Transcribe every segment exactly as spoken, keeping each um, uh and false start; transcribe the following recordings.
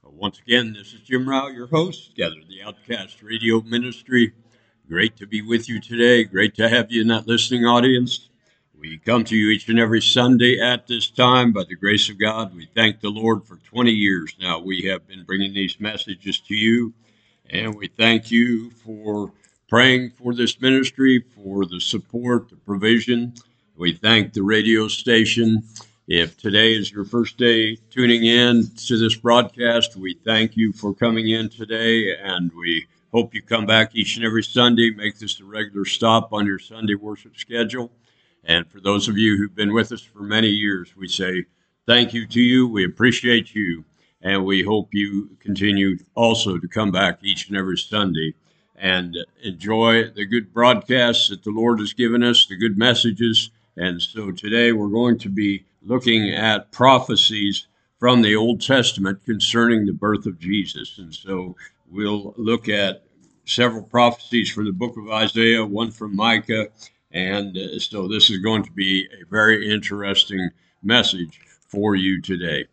Uh, Once again, this is Jim Rao, your host, Gather the Outcast Radio Ministry. Great to be with you today. Great to have you in that listening audience. We come to you each and every Sunday at this time. By the grace of God, we thank the Lord for twenty years now. We have been bringing these messages to you, and we thank you for praying for this ministry, for the support, the provision. We thank the radio station. If today is your first day tuning in to this broadcast, we thank you for coming in today, and we hope you come back each and every Sunday. Make this a regular stop on your Sunday worship schedule. And for those of you who've been with us for many years, we say thank you to you. We appreciate you. And we hope you continue also to come back each and every Sunday and enjoy the good broadcasts that the Lord has given us, the good messages. And so today we're going to be looking at prophecies from the Old Testament concerning the birth of Jesus. And so we'll look at several prophecies from the book of Isaiah, one from Micah. And uh, so this is going to be a very interesting message for you today.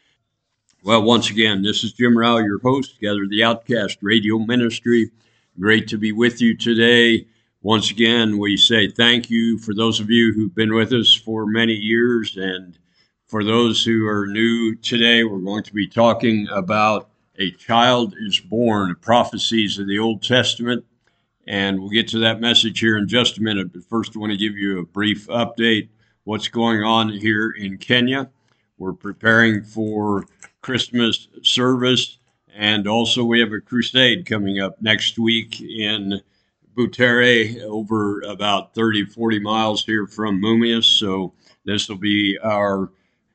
Well, once again, this is Jim Rao, your host, Gather the Outcast Radio Ministry. Great to be with you today. Once again, we say thank you for those of you who've been with us for many years. And for those who are new today, we're going to be talking about a child is born, prophecies of the Old Testament. And we'll get to that message here in just a minute. But first, I want to give you a brief update what's going on here in Kenya. We're preparing for Christmas service, and also we have a crusade coming up next week in Butere, over about thirty, forty miles here from Mumias. So this will be our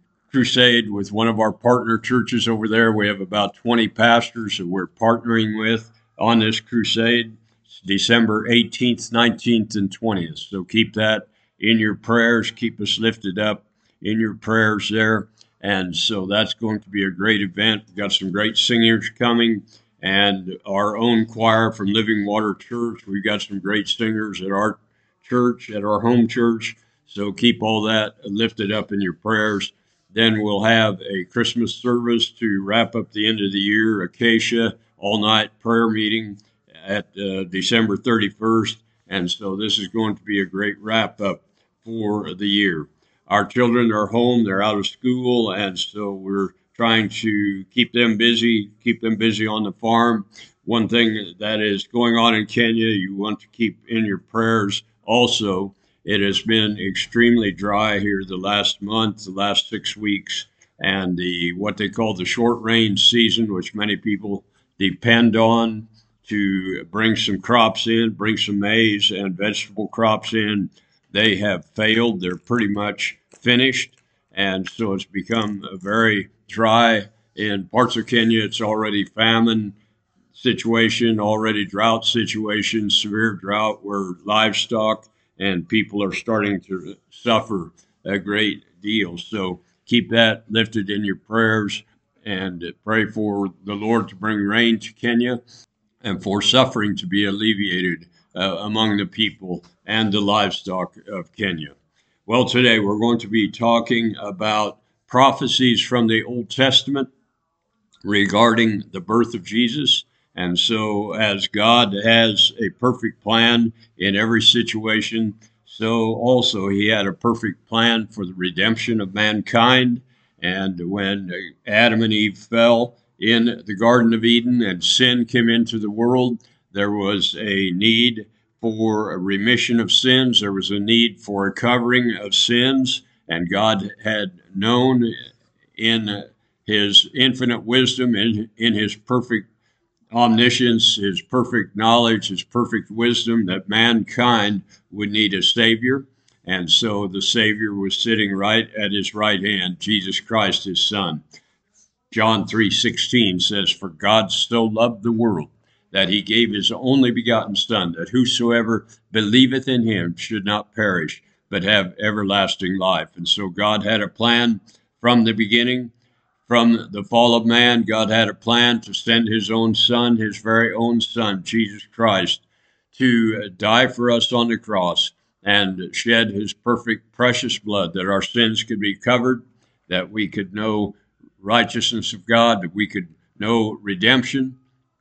crusade with one of our partner churches over there. We have about twenty pastors that we're partnering with on this crusade. It's December eighteenth, nineteenth, and twentieth. So keep that in your prayers. Keep us lifted up in your prayers there. And so that's going to be a great event. We've got some great singers coming, and our own choir from Living Water Church. We've got some great singers at our church, at our home church. So keep all that lifted up in your prayers. Then we'll have a Christmas service to wrap up the end of the year, Acacia all-night prayer meeting at uh, December thirty-first. And so this is going to be a great wrap-up for the year. Our children are home, they're out of school, and so we're trying to keep them busy, keep them busy on the farm. One thing that is going on in Kenya, you want to keep in your prayers also. It has been extremely dry here the last month, the last six weeks, and the what they call the short rain season, which many people depend on to bring some crops in, bring some maize and vegetable crops in. They have failed. They're pretty much finished, and so it's become a very dry. In parts of Kenya, it's already famine situation, already drought situation, severe drought where livestock and people are starting to suffer a great deal. So keep that lifted in your prayers and pray for the Lord to bring rain to Kenya and for suffering to be alleviated uh, among the people and the livestock of Kenya. Well, today we're going to be talking about prophecies from the Old Testament regarding the birth of Jesus. And so, as God has a perfect plan in every situation, so also He had a perfect plan for the redemption of mankind. And when Adam and Eve fell in the Garden of Eden and sin came into the world, there was a need for a remission of sins. There was a need for a covering of sins. And God had known in His infinite wisdom, in, in His perfect omniscience, His perfect knowledge, His perfect wisdom, that mankind would need a Savior. And so the Savior was sitting right at His right hand, Jesus Christ, His Son. John three sixteen says, "For God so loved the world that He gave His only begotten Son, that whosoever believeth in Him should not perish, but have everlasting life." And so God had a plan from the beginning. From the fall of man, God had a plan to send His own Son, His very own Son, Jesus Christ, to die for us on the cross and shed His perfect, precious blood, that our sins could be covered, that we could know righteousness of God, that we could no redemption.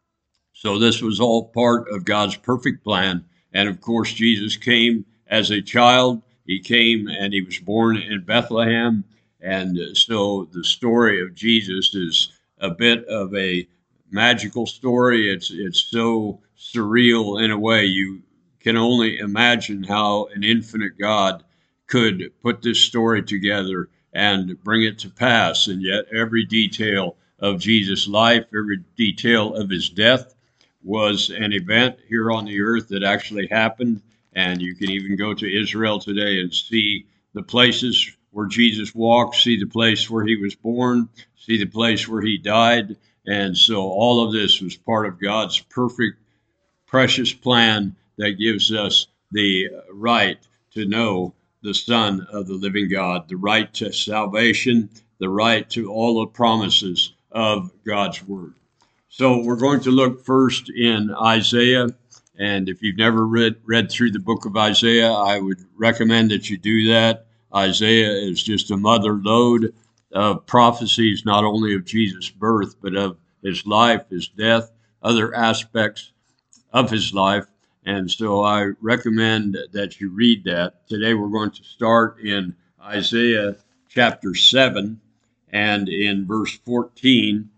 So this was all part of God's perfect plan. And of course, Jesus came as a child. He came and he was born in Bethlehem. And so the story of Jesus is a bit of a magical story. It's it's so surreal in a way. You can only imagine how an infinite God could put this story together and bring it to pass. And yet every detail of Jesus' life, every detail of his death, was an event here on the earth that actually happened. And you can even go to Israel today and see the places where Jesus walked, see the place where he was born, see the place where he died. And so all of this was part of God's perfect, precious plan that gives us the right to know the Son of the living God, the right to salvation, the right to all the promises of God's word. So we're going to look first in Isaiah. And if you've never read, read through the book of Isaiah, I would recommend that you do that. Isaiah is just a mother lode of prophecies, not only of Jesus' birth, but of his life, his death, other aspects of his life. And so I recommend that you read that. Today we're going to start in Isaiah chapter seven and in verse fourteen.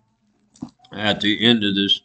At the end of this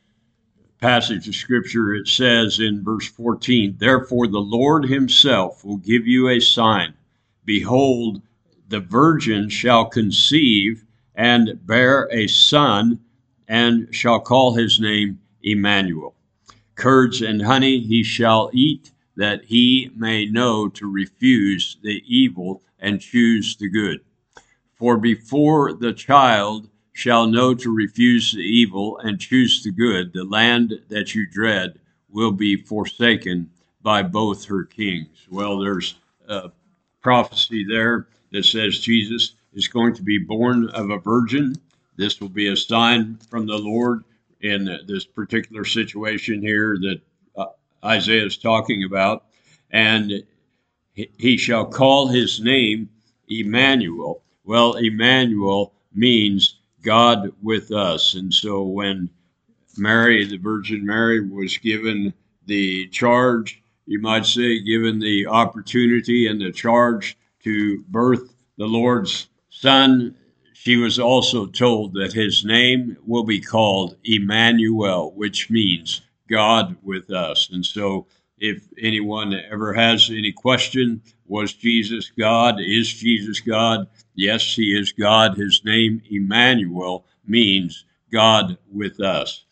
passage of scripture, it says in verse fourteen, "Therefore the Lord himself will give you a sign. Behold, the virgin shall conceive and bear a son, and shall call his name Emmanuel. Curds and honey he shall eat, that he may know to refuse the evil and choose the good. For before the child shall know to refuse the evil and choose the good, the land that you dread will be forsaken by both her kings." Well, there's a prophecy there that says Jesus is going to be born of a virgin. This will be a sign from the Lord in this particular situation here that uh, Isaiah is talking about. And he, he shall call his name Emmanuel. Well, Emmanuel means God with us. And so when Mary, the Virgin Mary, was given the charge, you might say, given the opportunity and the charge to birth the Lord's Son, she was also told that his name will be called Emmanuel, which means God with us. And so if anyone ever has any question, was Jesus God? Is Jesus God? Yes, he is God. His name, Emmanuel, means God with us.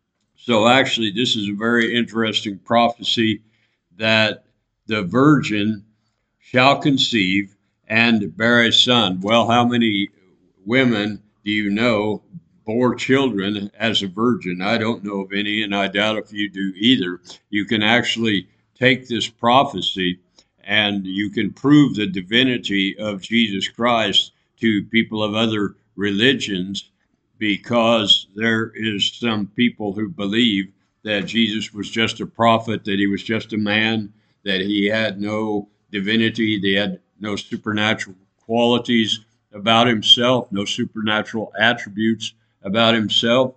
So actually, this is a very interesting prophecy that the virgin shall conceive and bear a son. Well, how many women do you know bore children as a virgin? I don't know of any, and I doubt if you do either. You can actually take this prophecy and you can prove the divinity of Jesus Christ to people of other religions, because there is some people who believe that Jesus was just a prophet, that he was just a man, that he had no divinity, that he had no supernatural qualities about himself, no supernatural attributes about himself.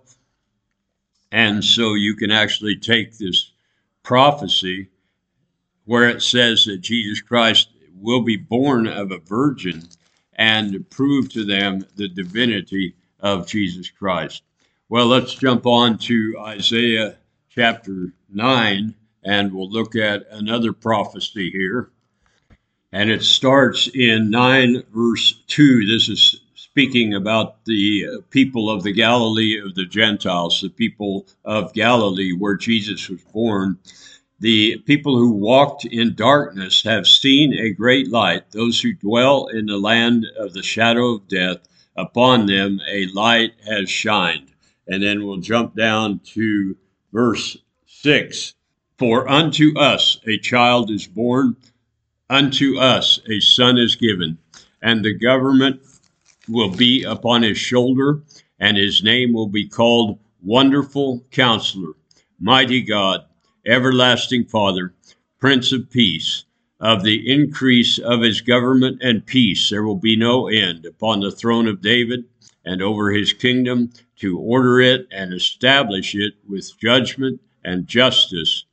And so you can actually take this prophecy where it says that Jesus Christ will be born of a virgin and prove to them the divinity of Jesus Christ. Well, let's jump on to Isaiah chapter nine, and we'll look at another prophecy here. And it starts in nine verse two. This is speaking about the people of the Galilee of the Gentiles, the people of Galilee where Jesus was born. The people who walked in darkness have seen a great light. Those who dwell in the land of the shadow of death, upon them a light has shined. And then we'll jump down to verse six. "For unto us a child is born, unto us a son is given, and the government will be upon his shoulder, and his name will be called Wonderful Counselor, Mighty God, Everlasting Father, Prince of Peace. Of the increase of his government and peace there will be no end upon the throne of David and over his kingdom, to order it and establish it with judgment and justice.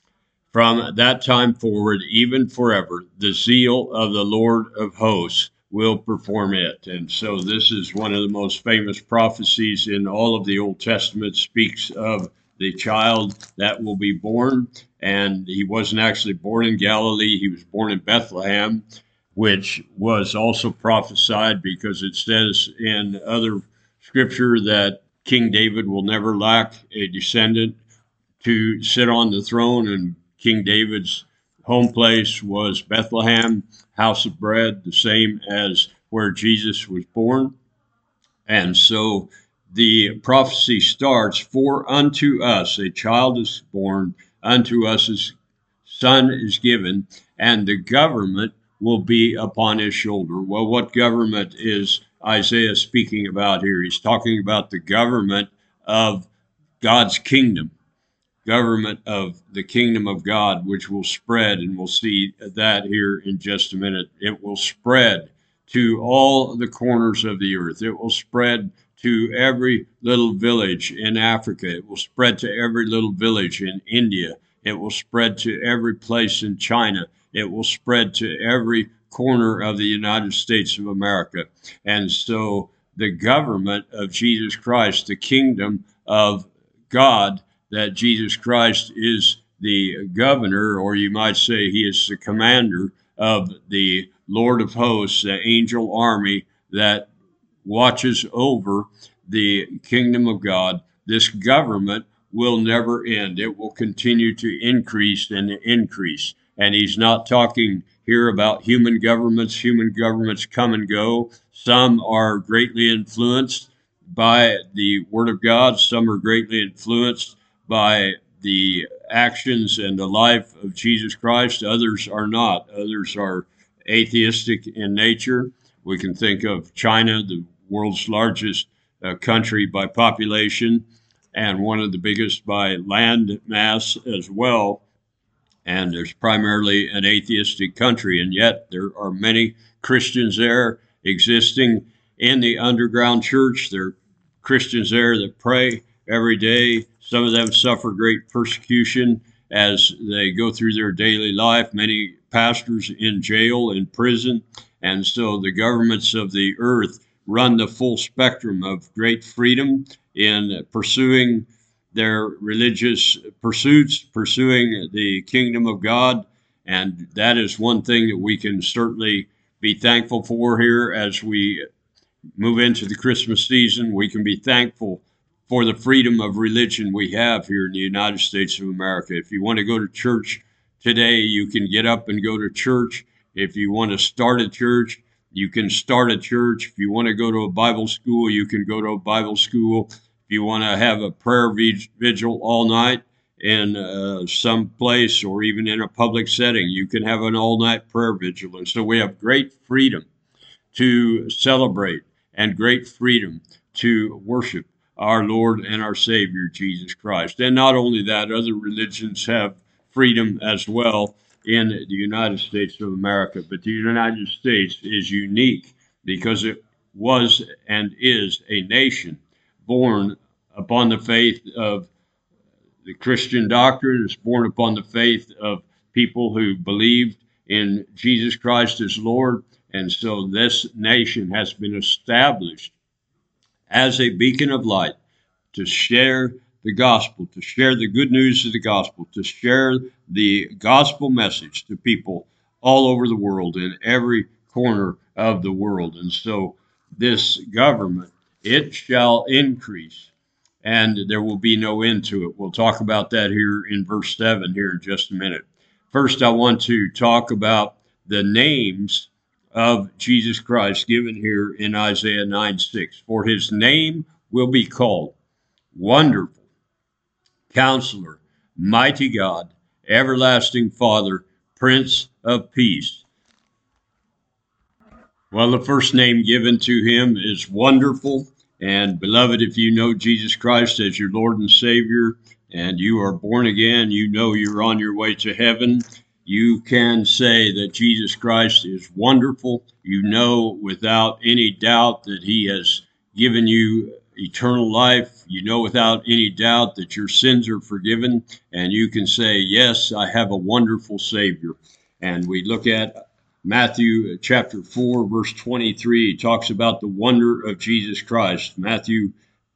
From that time forward, even forever, the zeal of the Lord of hosts will perform it. And so this is one of the most famous prophecies in all of the Old Testament, speaks of the child that will be born. And he wasn't actually born in Galilee. He was born in Bethlehem, which was also prophesied because it says in other scripture that King David will never lack a descendant to sit on the throne, and King David's home place was Bethlehem, house of bread, the same as where Jesus was born. And so the prophecy starts, for unto us a child is born, unto us a son is given, and the government will be upon his shoulder. Well, what government is Isaiah speaking about here? He's talking about the government of God's kingdom. Government of the kingdom of God, which will spread, and we'll see that here in just a minute. It will spread to all the corners of the earth. It will spread to every little village in Africa. It will spread to every little village in India. It will spread to every place in China. It will spread to every corner of the United States of America. And so the government of Jesus Christ, the kingdom of God, that Jesus Christ is the governor, or you might say he is the commander of the Lord of hosts, the angel army that watches over the kingdom of God. This government will never end. It will continue to increase and increase. And he's not talking here about human governments. Human governments come and go. Some are greatly influenced by the Word of God. Some are greatly influenced by the actions and the life of Jesus Christ. Others are not. Others are atheistic in nature. We can think of China, the world's largest uh, country by population, and one of the biggest by land mass as well. And there's primarily an atheistic country, and yet there are many Christians there existing in the underground church. There are Christians there that pray every day. Some of them suffer great persecution as they go through their daily life. Many pastors in jail, in prison. And so the governments of the earth run the full spectrum of great freedom in pursuing their religious pursuits, pursuing the kingdom of God. And that is one thing that we can certainly be thankful for here as we move into the Christmas season. We can be thankful for the freedom of religion we have here in the United States of America. If you want to go to church today, you can get up and go to church. If you want to start a church, you can start a church. If you want to go to a Bible school, you can go to a Bible school. If you want to have a prayer vigil all night in uh, some place or even in a public setting, you can have an all-night prayer vigil. And so we have great freedom to celebrate and great freedom to worship our Lord and our Savior, Jesus Christ. And not only that, other religions have freedom as well in the United States of America. But the United States is unique because it was and is a nation born upon the faith of the Christian doctrine. It's born upon the faith of people who believed in Jesus Christ as Lord. And so this nation has been established as a beacon of light to share the gospel, to share the good news of the gospel, to share the gospel message to people all over the world, in every corner of the world. And so this government, it shall increase, and there will be no end to it. We'll talk about that here in verse seven here in just a minute. First, I want to talk about the names of Jesus Christ given here in Isaiah nine six. For his name will be called Wonderful, Counselor, Mighty God, Everlasting Father, Prince of Peace. Well, the first name given to him is Wonderful. And beloved, if you know Jesus Christ as your Lord and Savior, and you are born again, you know you're on your way to heaven, you can say that Jesus Christ is wonderful. You know without any doubt that he has given you eternal life. You know without any doubt that your sins are forgiven, and you can say, yes, I have a wonderful Savior. And we look at Matthew chapter four, verse twenty-three. He talks about the wonder of Jesus Christ. Matthew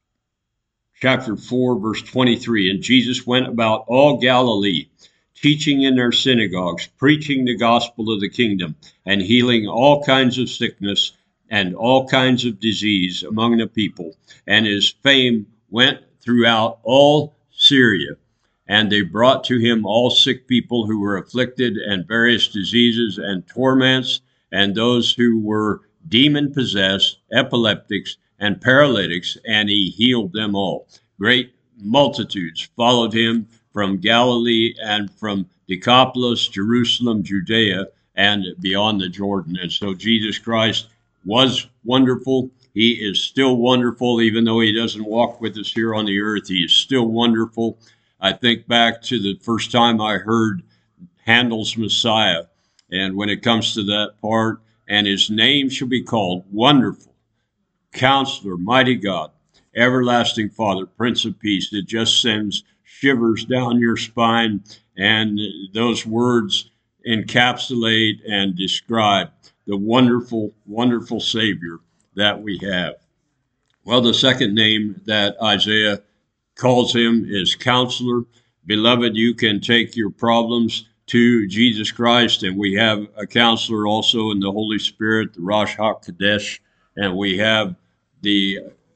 chapter four, verse twenty-three. And Jesus went about all Galilee, teaching in their synagogues, preaching the gospel of the kingdom, and healing all kinds of sickness and all kinds of disease among the people. And his fame went throughout all Syria. And they brought to him all sick people who were afflicted and various diseases and torments, and those who were demon-possessed, epileptics, and paralytics, and he healed them all. Great multitudes followed him from Galilee and from Decapolis, Jerusalem, Judea, and beyond the Jordan. And so Jesus Christ was wonderful. He is still wonderful, even though he doesn't walk with us here on the earth. He is still wonderful. I think back to the first time I heard Handel's Messiah, and when it comes to that part, and his name shall be called Wonderful, Counselor, Mighty God, Everlasting Father, Prince of Peace. It just sends shivers down your spine, and those words encapsulate and describe the wonderful, wonderful Savior that we have. Well, the second name that Isaiah calls him is Counselor. Beloved, you can take your problems to Jesus Christ, and we have a counselor also in the Holy Spirit, the Rosh HaKodesh, and we have the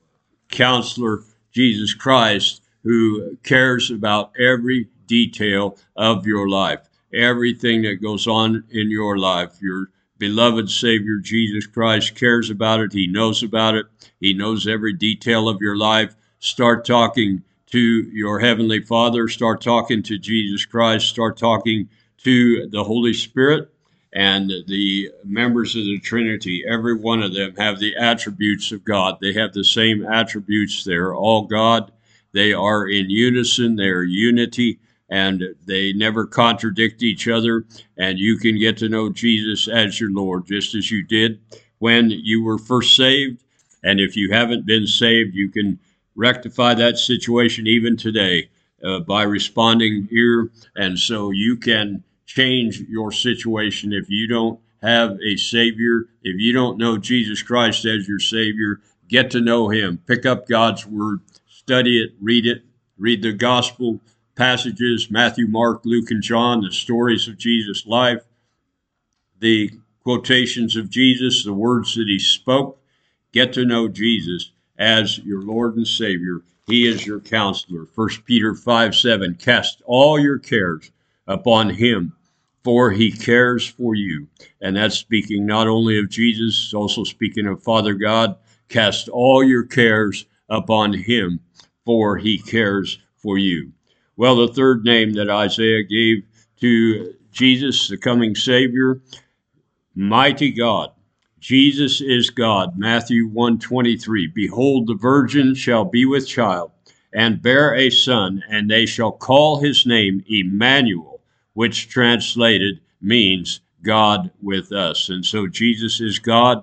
counselor, Jesus Christ, who cares about every detail of your life, everything that goes on in your life. Your beloved Savior, Jesus Christ, cares about it. He knows about it. He knows every detail of your life. Start talking to your Heavenly Father. Start talking to Jesus Christ. Start talking to the Holy Spirit and the members of the Trinity. Every one of them have the attributes of God. They have the same attributes. They're all God. They are in unison. They are unity, and they never contradict each other. And you can get to know Jesus as your Lord, just as you did when you were first saved. And if you haven't been saved, you can rectify that situation even today uh, by responding here. And so you can change your situation. If you don't have a Savior, if you don't know Jesus Christ as your Savior, get to know him. Pick up God's Word, study it, read it, read the gospel passages, Matthew, Mark, Luke, and John, the stories of Jesus' life, the quotations of Jesus, the words that he spoke. Get to know Jesus as your Lord and Savior. He is your counselor. First Peter five seven, cast all your cares upon him, for he cares for you. And that's speaking not only of Jesus, also speaking of Father God. Cast all your cares upon him, for he cares for you. Well, the third name that Isaiah gave to Jesus, the coming Savior, Mighty God. Jesus is God. Matthew one twenty-three. Behold, the virgin shall be with child, and bear a son, and they shall call his name Emmanuel, which translated means God with us. And so Jesus is God.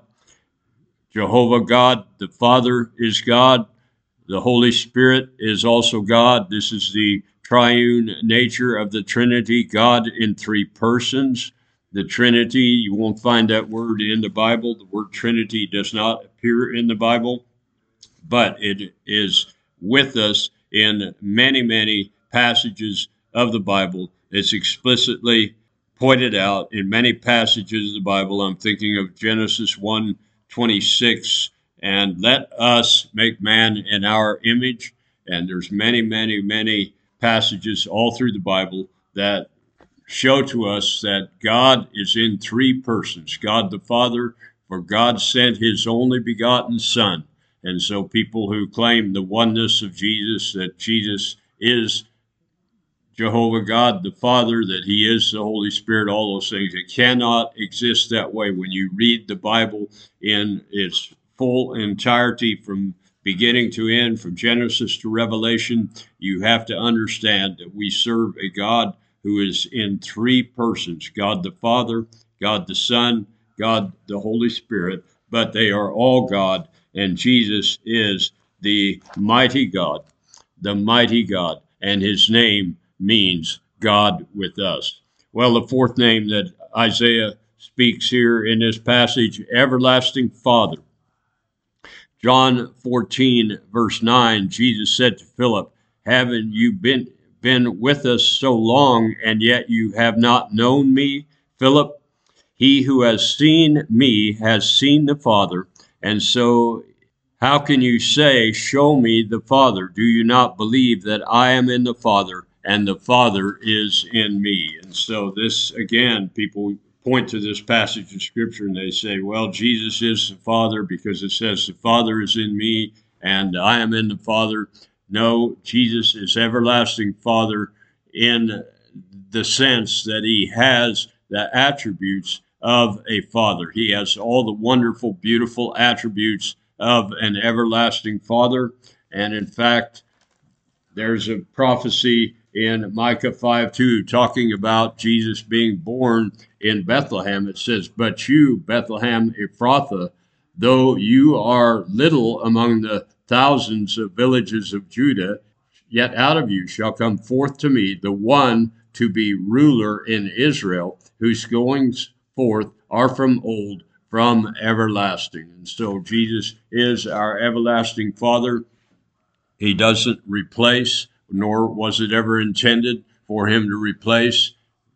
Jehovah God, the Father, is God. The Holy Spirit is also God. This is the triune nature of the Trinity, God in three persons. The Trinity, you won't find that word in the Bible. The word Trinity does not appear in the Bible, but it is with us in many, many passages of the Bible. It's explicitly pointed out in many passages of the Bible. I'm thinking of Genesis one twenty-six, and let us make man in our image. And there's many, many, many passages all through the Bible that show to us that God is in three persons. God the Father, for God sent his only begotten Son. And so people who claim the oneness of Jesus, that Jesus is Jehovah God the Father, that he is the Holy Spirit, all those things, it cannot exist that way. When you read the Bible in its full entirety from beginning to end, from Genesis to Revelation, you have to understand that we serve a God who is in three persons, God the Father, God the Son, God the Holy Spirit, but they are all God And Jesus is the mighty God, the mighty God, and his name means God with us. Well, the fourth name that Isaiah speaks here in this passage, everlasting Father. John fourteen, verse nine, Jesus said to Philip, haven't you been, been with us so long, and yet you have not known me, Philip? He who has seen me has seen the Father, and so how can you say, show me the Father? Do you not believe that I am in the Father and the Father is in me? And so this, again, people point to this passage of Scripture and they say, well, Jesus is the Father because it says the Father is in me and I am in the Father. No, Jesus is everlasting Father in the sense that he has the attributes of a father. He has all the wonderful, beautiful attributes of an everlasting Father. And in fact, there's a prophecy in Micah five two talking about Jesus being born in Bethlehem. It says, but you, Bethlehem Ephrathah, though you are little among the thousands of villages of Judah, yet out of you shall come forth to me the one to be ruler in Israel, whose goings forth are from old, from everlasting. And so Jesus is our everlasting Father. He doesn't replace, nor was it ever intended for him to replace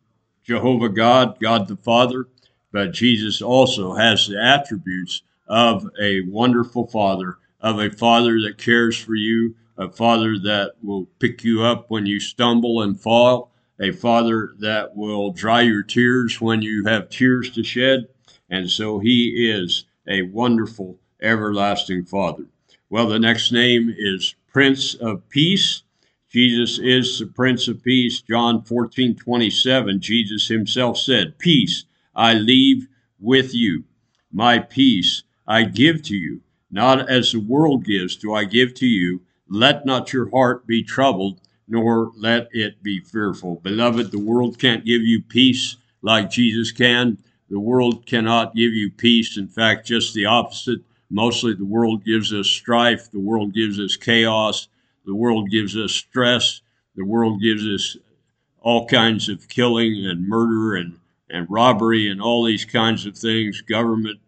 Jehovah God, God the Father, but Jesus also has the attributes of a wonderful Father, of a Father that cares for you, a Father that will pick you up when you stumble and fall, a Father that will dry your tears when you have tears to shed. And so he is a wonderful, everlasting Father. Well, the next name is Prince of Peace. Jesus is the Prince of Peace. John fourteen twenty-seven, Jesus himself said, peace I leave with you. My peace I give to you. Not as the world gives do I give to you. Let not your heart be troubled, nor let it be fearful. Beloved, the world can't give you peace like Jesus can. The world cannot give you peace. In fact, just the opposite. Mostly the world gives us strife. The world gives us chaos. The world gives us stress. The world gives us all kinds of killing and murder and, and robbery and all these kinds of things, government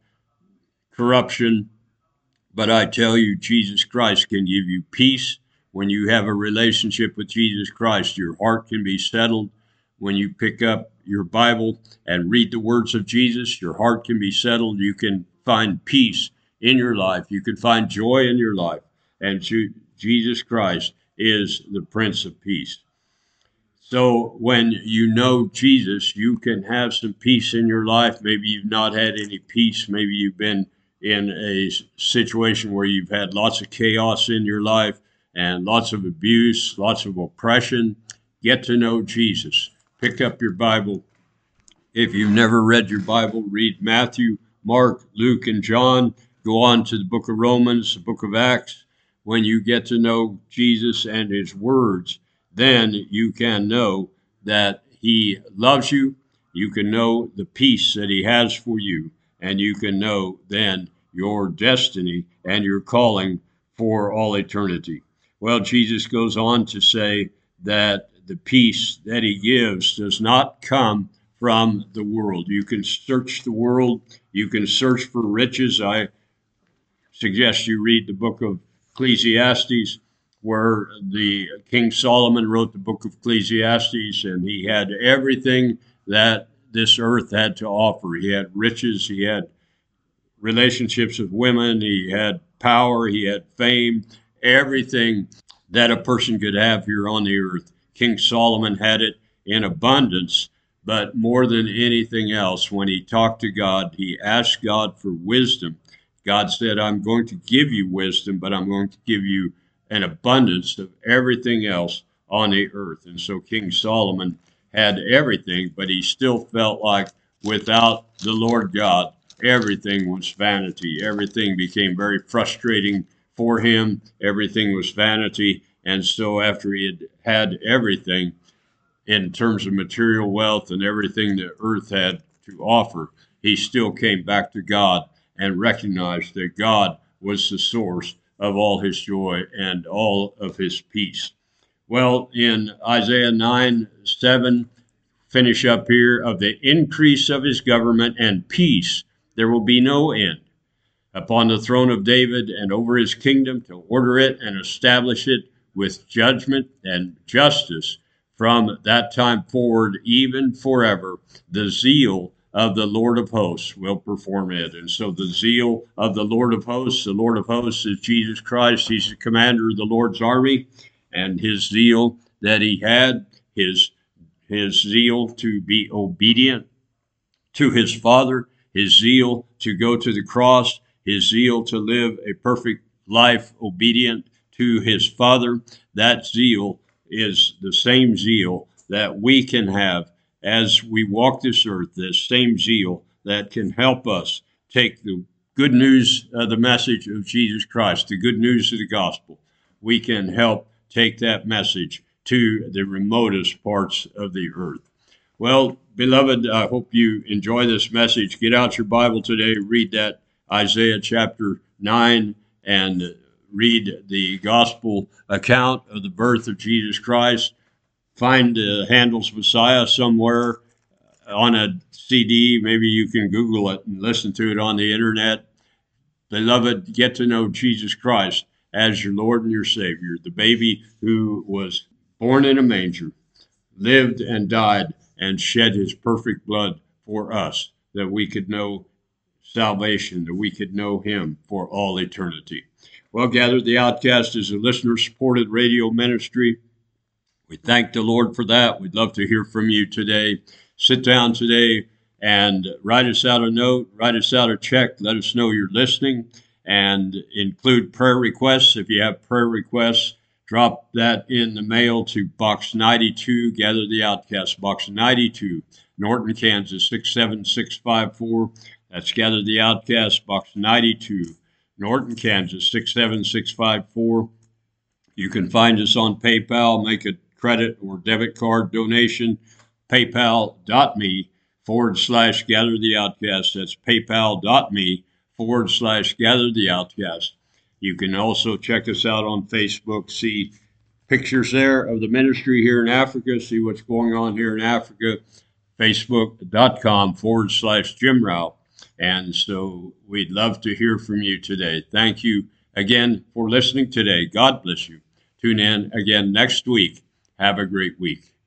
corruption. But I tell you, Jesus Christ can give you peace. When you have a relationship with Jesus Christ, your heart can be settled. When you pick up your Bible and read the words of Jesus, your heart can be settled. You can find peace in your life. You can find joy in your life. And Jesus Christ is the Prince of Peace. So when you know Jesus, you can have some peace in your life. Maybe you've not had any peace. Maybe you've been in a situation where you've had lots of chaos in your life and lots of abuse, lots of oppression. Get to know Jesus. Pick up your Bible. If you've never read your Bible, read Matthew, Mark, Luke, and John. Go on to the book of Romans, the book of Acts. When you get to know Jesus and his words, then you can know that he loves you. You can know the peace that he has for you. And you can know then your destiny and your calling for all eternity. Well, Jesus goes on to say that the peace that he gives does not come from the world. You can search the world. You can search for riches. I suggest you read the book of Ecclesiastes, where the King Solomon wrote the book of Ecclesiastes, and he had everything that this earth had to offer. He had riches. He had relationships with women. He had power. He had fame. Everything that a person could have here on the earth. King Solomon had it in abundance. But more than anything else, when he talked to God, he asked God for wisdom. God said, I'm going to give you wisdom, but I'm going to give you an abundance of everything else on the earth. And so King Solomon had everything, but he still felt like without the Lord God, everything was vanity. Everything became very frustrating for him. Everything was vanity. And so after he had had everything, in terms of material wealth and everything that earth had to offer, he still came back to God and recognized that God was the source of all his joy and all of his peace. Well, in Isaiah nine seven, finish up here, of the increase of his government and peace, there will be no end upon the throne of David and over his kingdom, to order it and establish it with judgment and justice from that time forward, even forever. The zeal of the Lord of hosts will perform it. And so the zeal of the Lord of hosts, the Lord of hosts is Jesus Christ. He's the commander of the Lord's army, and his zeal that he had, his his zeal to be obedient to his Father, his zeal to go to the cross, his zeal to live a perfect life obedient to his Father. That zeal is the same zeal that we can have as we walk this earth, the same zeal that can help us take the good news of the message of Jesus Christ, the good news of the gospel. We can help take that message to the remotest parts of the earth. Well, beloved, I hope you enjoy this message. Get out your Bible today, read that Isaiah chapter nine, and read the gospel account of the birth of Jesus Christ. Find uh, Handel's Messiah somewhere on a C D. Maybe you can Google it and listen to it on the internet. Beloved, get to know Jesus Christ as your Lord and your Savior, the baby who was born in a manger, lived and died, and shed his perfect blood for us, that we could know salvation, that we could know him for all eternity. Well, Gather the Outcast is a listener-supported radio ministry. We thank the Lord for that. We'd love to hear from you today. Sit down today and write us out a note, write us out a check, let us know you're listening, and include prayer requests. If you have prayer requests, drop that in the mail to Box ninety-two, Gather the Outcast, Box ninety-two, Norton, Kansas, six seven six five four. That's Gather the Outcast, Box ninety-two, Norton, Kansas, six seven six five four. You can find us on PayPal, make a credit or debit card donation, paypal.me forward slash Gather the Outcast. That's paypal.me forward slash Gather the Outcast. You can also check us out on Facebook, see pictures there of the ministry here in Africa, see what's going on here in Africa, facebook.com forward slash Jim Rao. And so we'd love to hear from you today. Thank you again for listening today. God bless you. Tune in again next week. Have a great week.